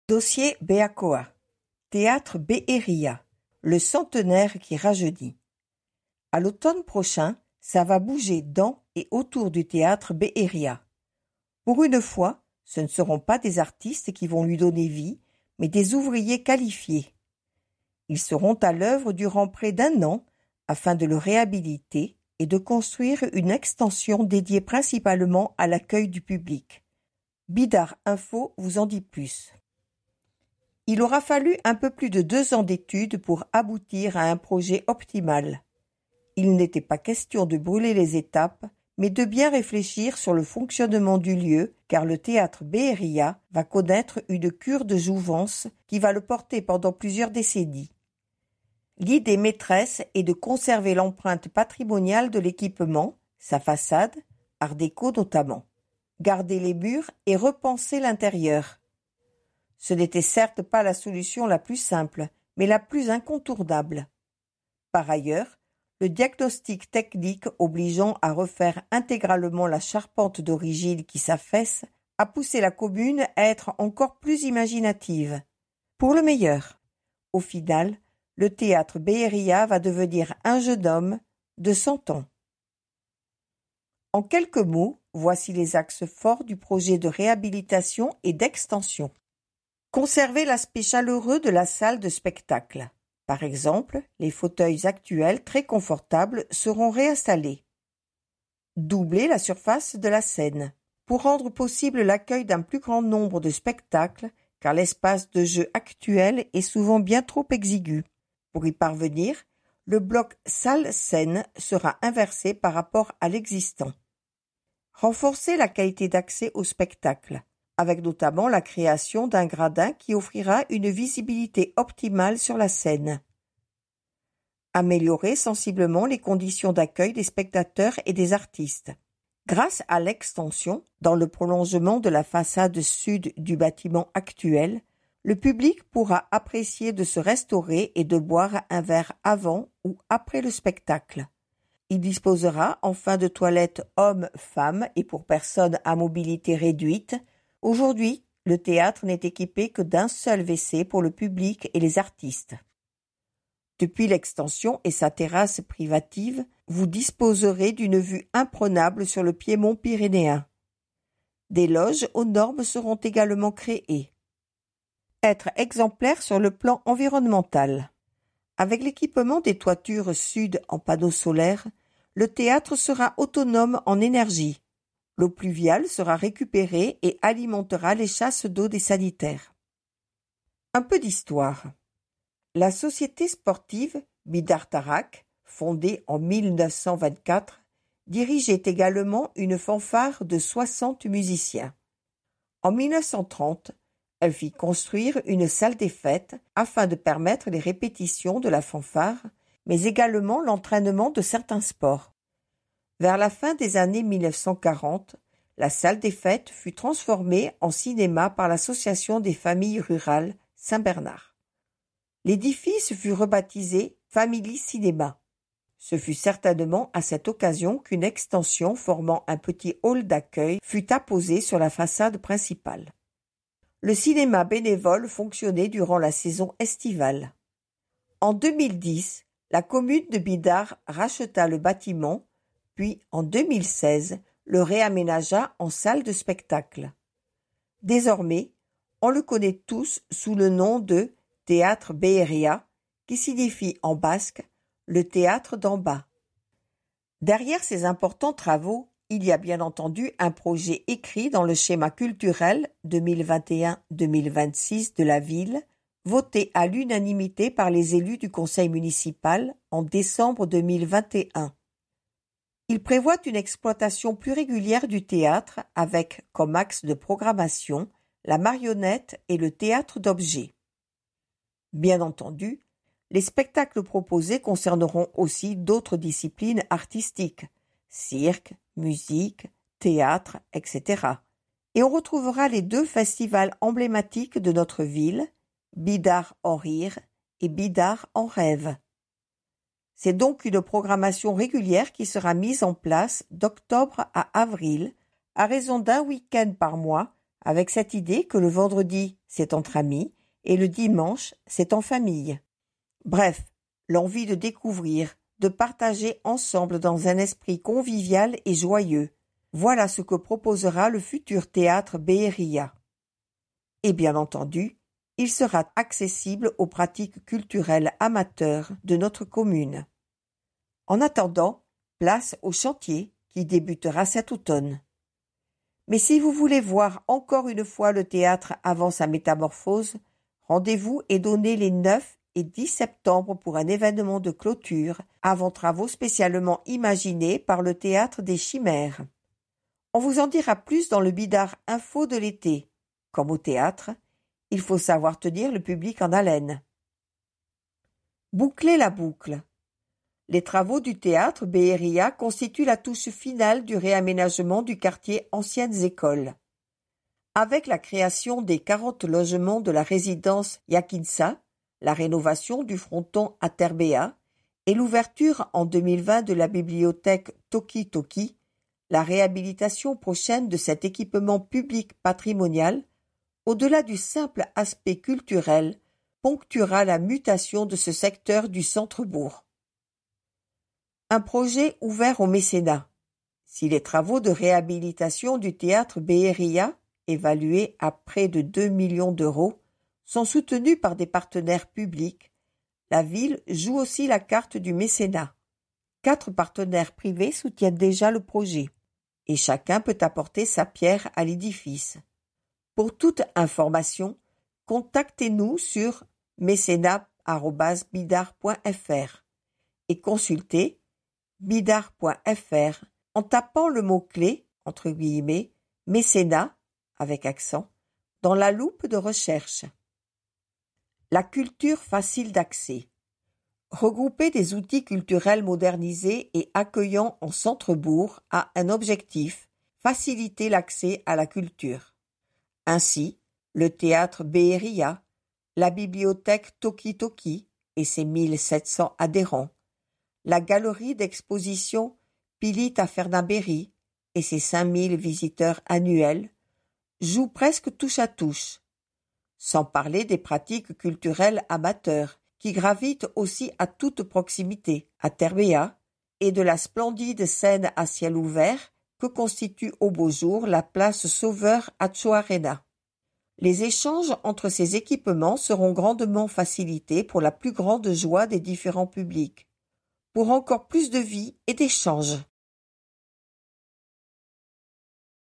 Dossier Beacoa. Théâtre Béhéria. Le centenaire qui rajeunit. À l'automne prochain, ça va bouger dans et autour du théâtre Béhéria. Pour une fois, ce ne seront pas des artistes qui vont lui donner vie, mais des ouvriers qualifiés. Ils seront à l'œuvre durant près d'1 an afin de le réhabiliter et de construire une extension dédiée principalement à l'accueil du public. Bidart Info vous en dit plus. Il aura fallu un peu plus de 2 ans d'études pour aboutir à un projet optimal. Il n'était pas question de brûler les étapes, mais de bien réfléchir sur le fonctionnement du lieu, car le théâtre Béhéria va connaître une cure de jouvence qui va le porter pendant plusieurs décennies. L'idée maîtresse est de conserver l'empreinte patrimoniale de l'équipement, sa façade, art déco notamment, garder les murs et repenser l'intérieur. Ce n'était certes pas la solution la plus simple, mais la plus incontournable. Par ailleurs, le diagnostic technique obligeant à refaire intégralement la charpente d'origine qui s'affaisse a poussé la commune à être encore plus imaginative. Pour le meilleur. Au final, le théâtre Béhéria va devenir un jeune homme de 100 ans. En quelques mots, voici les axes forts du projet de réhabilitation et d'extension. Conserver l'aspect chaleureux de la salle de spectacle. Par exemple, les fauteuils actuels très confortables seront réinstallés. Doubler la surface de la scène pour rendre possible l'accueil d'un plus grand nombre de spectacles, car l'espace de jeu actuel est souvent bien trop exigu. Pour y parvenir, le bloc salle-scène sera inversé par rapport à l'existant. Renforcer la qualité d'accès au spectacle, avec notamment la création d'un gradin qui offrira une visibilité optimale sur la scène. Améliorer sensiblement les conditions d'accueil des spectateurs et des artistes. Grâce à l'extension, dans le prolongement de la façade sud du bâtiment actuel, le public pourra apprécier de se restaurer et de boire un verre avant ou après le spectacle. Il disposera enfin de toilettes hommes-femmes et pour personnes à mobilité réduite. Aujourd'hui, le théâtre n'est équipé que d'un seul WC pour le public et les artistes. Depuis l'extension et sa terrasse privative, vous disposerez d'une vue imprenable sur le piémont pyrénéen. Des loges aux normes seront également créées. Être exemplaire sur le plan environnemental. Avec l'équipement des toitures sud en panneaux solaires, le théâtre sera autonome en énergie. L'eau pluviale sera récupérée et alimentera les chasses d'eau des sanitaires. Un peu d'histoire. La société sportive Bidart Tarak, fondée en 1924, dirigeait également une fanfare de 60 musiciens. En 1930, elle fit construire une salle des fêtes afin de permettre les répétitions de la fanfare, mais également l'entraînement de certains sports. Vers la fin des années 1940, la salle des fêtes fut transformée en cinéma par l'Association des familles rurales Saint-Bernard. L'édifice fut rebaptisé Family Cinéma. Ce fut certainement à cette occasion qu'une extension formant un petit hall d'accueil fut apposée sur la façade principale. Le cinéma bénévole fonctionnait durant la saison estivale. En 2010, la commune de Bidart racheta le bâtiment, puis en 2016, le réaménagea en salle de spectacle. Désormais, on le connaît tous sous le nom de Théâtre Béhéria, qui signifie en basque le théâtre d'en bas. Derrière ces importants travaux, il y a bien entendu un projet écrit dans le schéma culturel 2021-2026 de la ville, voté à l'unanimité par les élus du conseil municipal en décembre 2021. Il prévoit une exploitation plus régulière du théâtre avec comme axe de programmation la marionnette et le théâtre d'objets. Bien entendu, les spectacles proposés concerneront aussi d'autres disciplines artistiques, cirque, musique, théâtre, etc. Et on retrouvera les 2 festivals emblématiques de notre ville, Bidart en rire et Bidart en rêve. C'est donc une programmation régulière qui sera mise en place d'octobre à avril, à raison d'1 week-end par mois, avec cette idée que le vendredi, c'est entre amis, et le dimanche, c'est en famille. Bref, l'envie de découvrir, de partager ensemble dans un esprit convivial et joyeux. Voilà ce que proposera le futur théâtre Béhéria. Et bien entendu, il sera accessible aux pratiques culturelles amateurs de notre commune. En attendant, place au chantier qui débutera cet automne. Mais si vous voulez voir encore une fois le théâtre avant sa métamorphose, rendez-vous est donné les 9 et 10 septembre pour un événement de clôture avant travaux spécialement imaginés par le Théâtre des Chimères. On vous en dira plus dans le Bidart Info de l'été. Comme au théâtre, il faut savoir tenir le public en haleine. Boucler la boucle. Les travaux du théâtre Béhéria constituent la touche finale du réaménagement du quartier Anciennes Écoles. Avec la création des 40 logements de la résidence Yakinsa, la rénovation du fronton à Terbéa et l'ouverture en 2020 de la bibliothèque Toki Toki, la réhabilitation prochaine de cet équipement public patrimonial, au-delà du simple aspect culturel, ponctuera la mutation de ce secteur du centre-bourg. Un projet ouvert au mécénat. Si les travaux de réhabilitation du théâtre Béhéria, évalués à près de 2 millions d'euros, sont soutenus par des partenaires publics, la ville joue aussi la carte du mécénat. 4 partenaires privés soutiennent déjà le projet, et chacun peut apporter sa pierre à l'édifice. Pour toute information, contactez-nous sur mécénat@bidart.fr et consultez bidart.fr en tapant le mot-clé, entre guillemets, mécénat, avec accent, dans la loupe de recherche. La culture facile d'accès. Regrouper des outils culturels modernisés et accueillants en centre-bourg a un objectif, faciliter l'accès à la culture. Ainsi, le théâtre Béhéria, la bibliothèque Toki Toki et ses 1700 adhérents, la galerie d'exposition Pilit à Fernabéry et ses 5000 visiteurs annuels jouent presque touche à touche, sans parler des pratiques culturelles amateurs qui gravitent aussi à toute proximité, à Terbéa, et de la splendide scène à ciel ouvert que constitue au beau jour la place Sauveur à Tchoarena. Les échanges entre ces équipements seront grandement facilités pour la plus grande joie des différents publics, pour encore plus de vie et d'échanges.